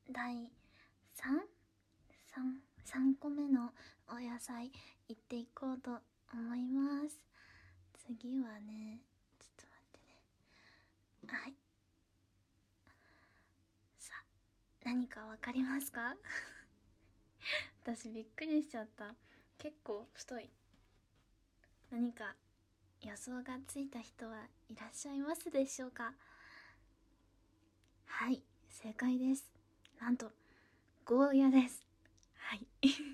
第3個目のお野菜いっていこうと思います。次はね、ちょっと待ってね。はい、さあ、何かわかりますか？私びっくりしちゃった。結構太い。何か予想がついた人はいらっしゃいますでしょうか？はい、正解です。なんとゴーヤです。はい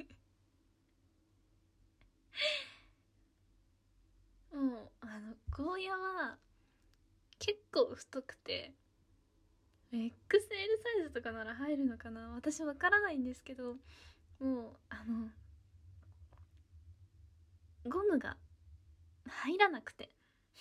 もうゴーヤは結構太くて XL サイズとかなら入るのかな、私わからないんですけど、もうゴムが入らなくて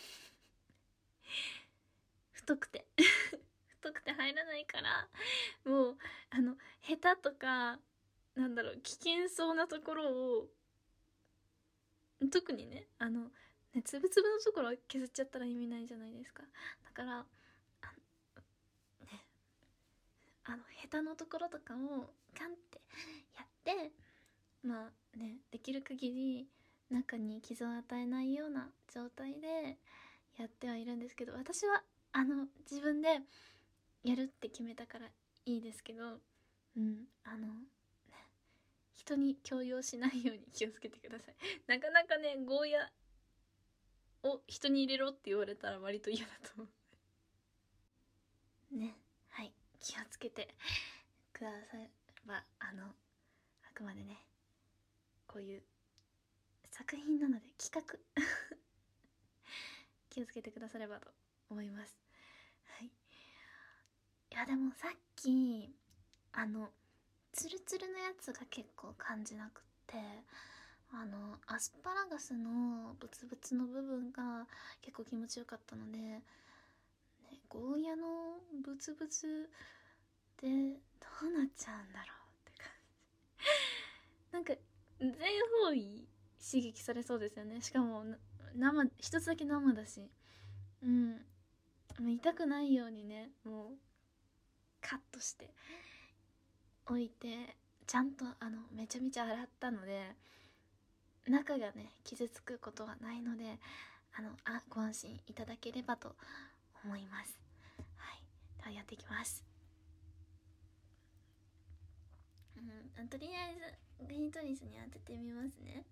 太くて太くて入らないから、もうヘタとかなんだろう、危険そうなところを、特にねつぶつぶのところは削っちゃったら意味ないじゃないですか。だからね、ヘタのところとかをカンってやって、まあね、できる限り中に傷を与えないような状態でやってはいるんですけど、私は自分でやるって決めたからいいですけど、ね、人に強要しないように気をつけてください。なかなかね、ゴーヤを人に入れろって言われたら割と嫌だと思うね。はい、気をつけてくだされば、あくまでね、こういう作品なので企画気をつけてくださればと思います。はい、いやでもさっきツルツルのやつが結構感じなくって、アスパラガスのブツブツの部分が結構気持ちよかったので、ね、ゴーヤのブツブツでどうなっちゃうんだろうって感じ。なんか全方位刺激されそうですよね。しかも一つだけ生だし、うん、痛くないようにね、もうカットしておいて、ちゃんとめちゃめちゃ洗ったので中がね傷つくことはないので、ご安心いただければと思います。はい、ではやっていきます。とりあえずグリトリスに当ててみますね。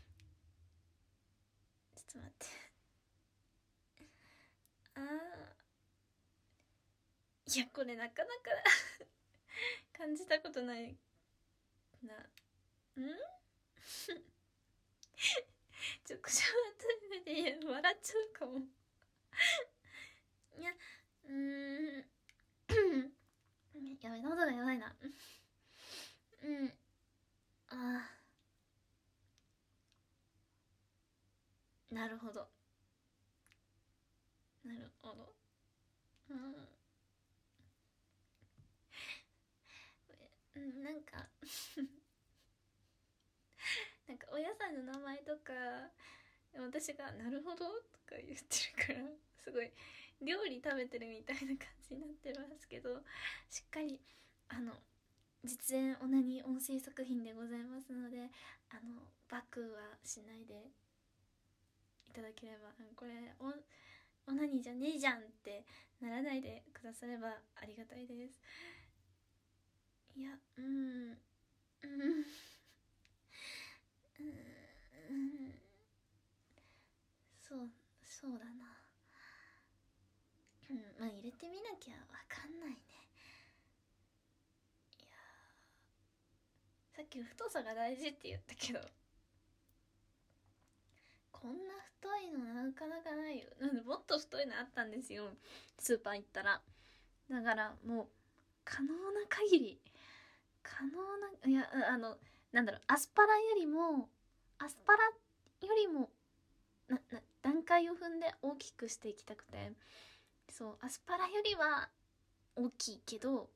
ちょっと待って。いや、これなかなか感じたことないな。ちょっとで笑っちゃうかも。いや、やばい、喉がやばいな。あー、なるほど。なるほど。なんかなんかお野菜の名前とか私が「なるほど」とか言ってるから、すごい料理食べてるみたいな感じになってますけど、しっかり実演オナニー音声作品でございますので、バクはしないでいただければ、これオナニーじゃねえじゃんってならないでくださればありがたいです。いや、そうだな。まあ入れてみなきゃわかんないね。いや、さっき太さが大事って言ったけど、こんな太いのなかなかないよ。なんでもっと太いのあったんですよ、スーパー行ったら。だからもう可能な限り、いや、なんだろう、アスパラよりも段階を踏んで大きくしていきたくて、そうアスパラよりは大きいけど、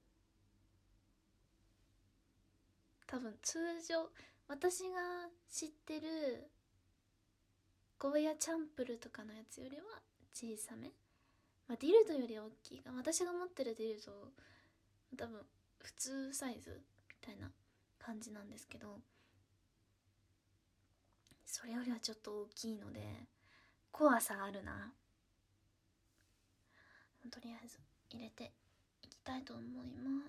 多分通常私が知ってるゴーヤチャンプルとかのやつよりは小さめ、まあ、ディルドより大きいが、私が持ってるディルド多分普通サイズみたいな感じなんですけど、それよりはちょっと大きいので怖さあるな。とりあえず入れていきたいと思います。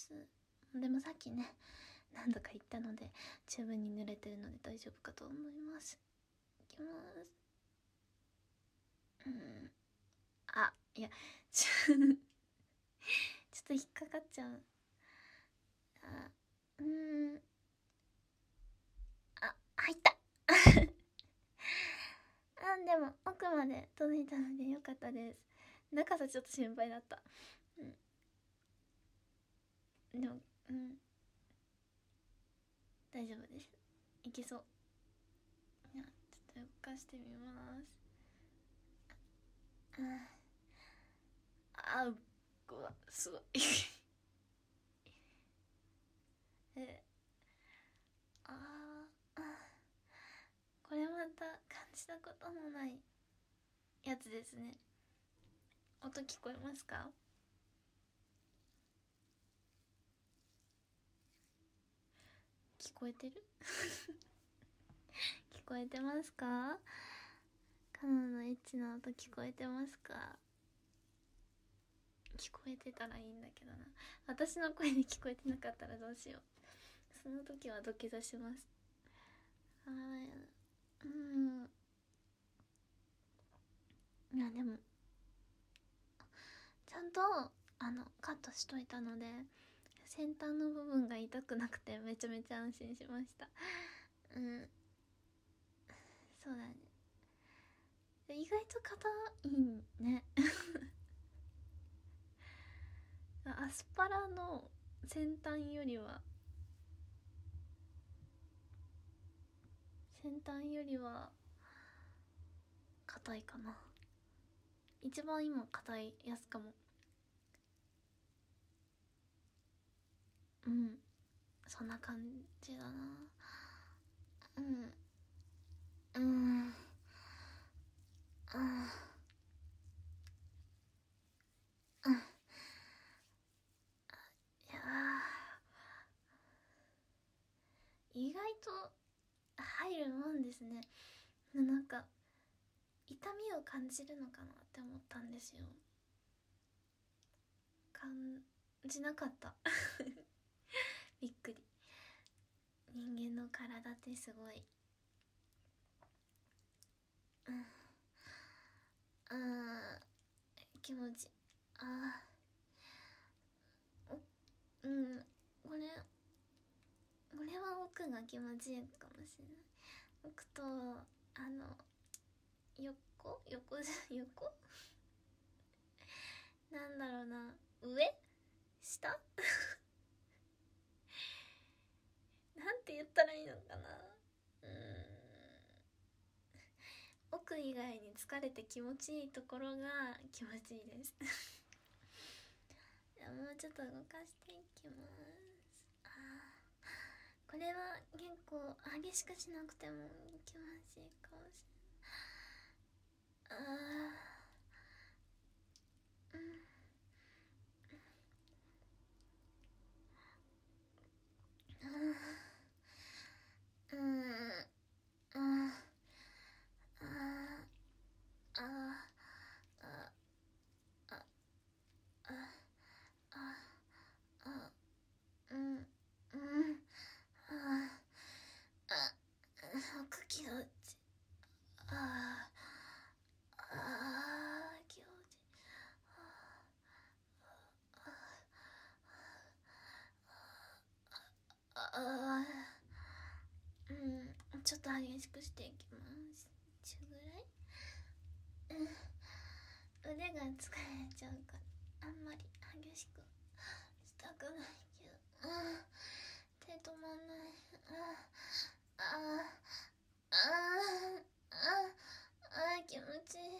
でもさっきね何度か言ったので十分に濡れてるので大丈夫かと思います。いきます。あ、いやちょっと引っかかっちゃう。あ、入ったでも奥まで届いたのでよかったです。中さちょっと心配だった。でも大丈夫です。いけそう。ちょっと動かしてみます。うわすごいこれまた感じたことのないやつですね。音聞こえますか？聞こえてる聞こえてますか？カノンのエッチな音聞こえてますか？聞こえてたらいいんだけどな。私の声で聞こえてなかったらどうしよう。その時は土下座します。いやでもちゃんとカットしといたので先端の部分が痛くなくてめちゃめちゃ安心しました。そうだね。意外と硬いねアスパラの先端よりは硬いかな。一番今硬いやつかも。そんな感じだな。いや意外と入るもんですね。なんか痛みを感じるのかなって思ったんですよ。感じなかったびっくり。人間の体ってすごい。気持ちこれは奥が気持ちいいかもしれない。奥と横なんだろうな、上下なんて言ったらいいのかな。奥以外に疲れて気持ちいいところが気持ちいいですもうちょっと動かしていきます。これは結構激しくしなくても気持ちいいかもしれない。奥気持ち気持ちちょっと激しくしていきます。中ぐらい腕が疲れちゃうからあんまり激しくしたくないけど手止まんない。気持ちいい。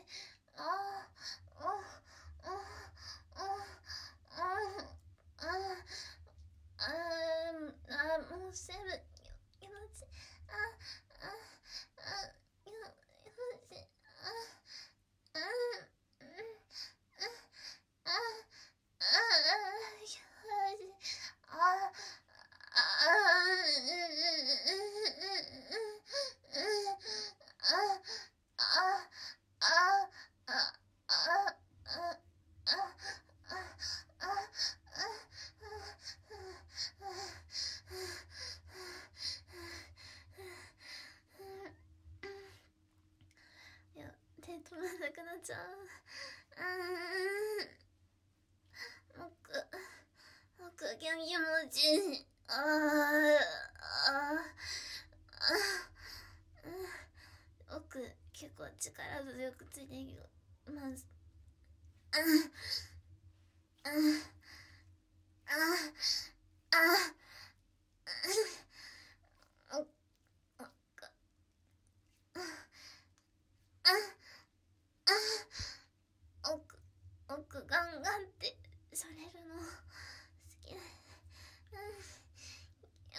もうセブ気持ちいい。気持ちいい。 ちゃん。僕気持ちいい。僕結構力強くついていきます。奥ガンガンってされるの好きだ。気持ち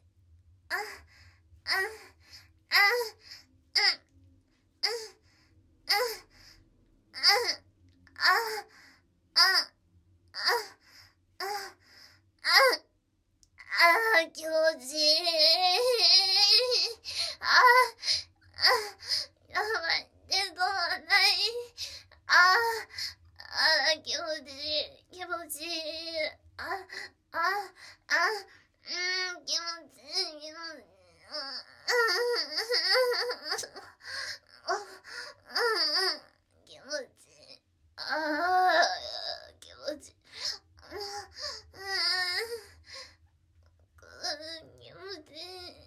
気持ちいい。やばい、出そうがない。気持ちいい、気持ちいい。気持ちいい、気持ちいい。気持ちいい。気持ちいい。気持ちいい。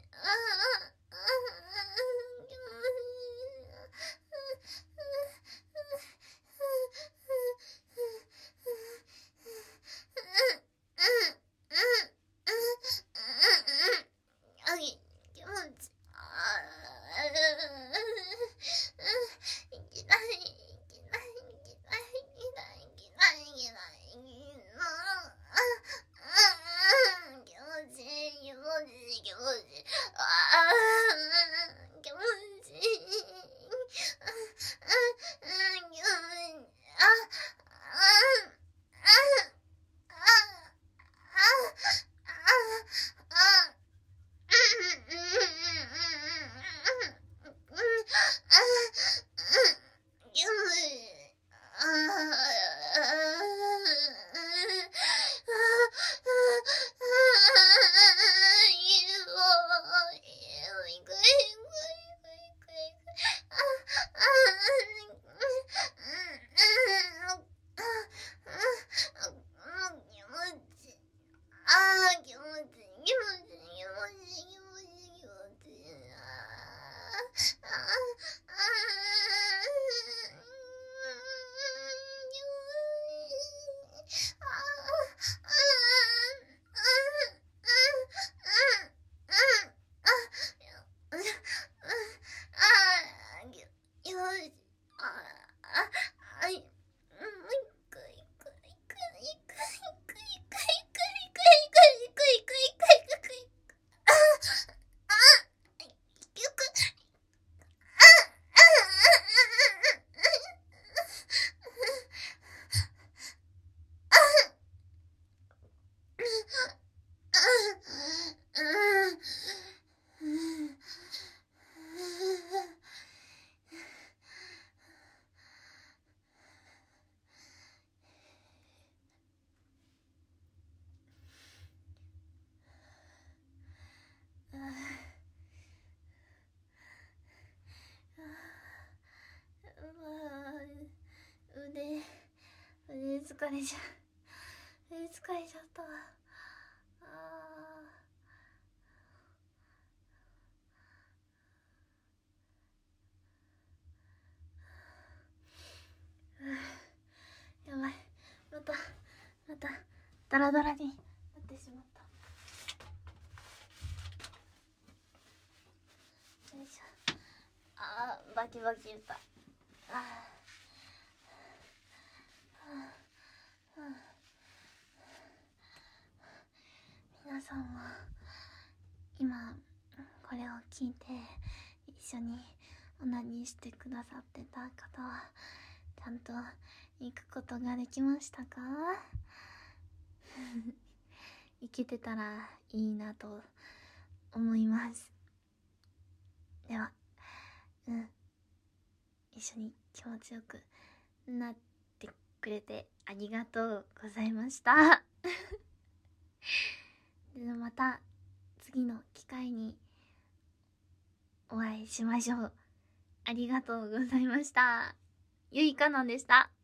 疲れちゃったわ。やばい、またダラダラになってしまった。よいしょ。バキバキ言った。皆さんは今これを聞いて一緒にオナニーしてくださってた方はちゃんと行くことができましたか？行けてたらいいなと思います。では、一緒に気持ちよくなってくれてありがとうございました。ではまた次の機会にお会いしましょう。ありがとうございました。 ゆいかなんでした。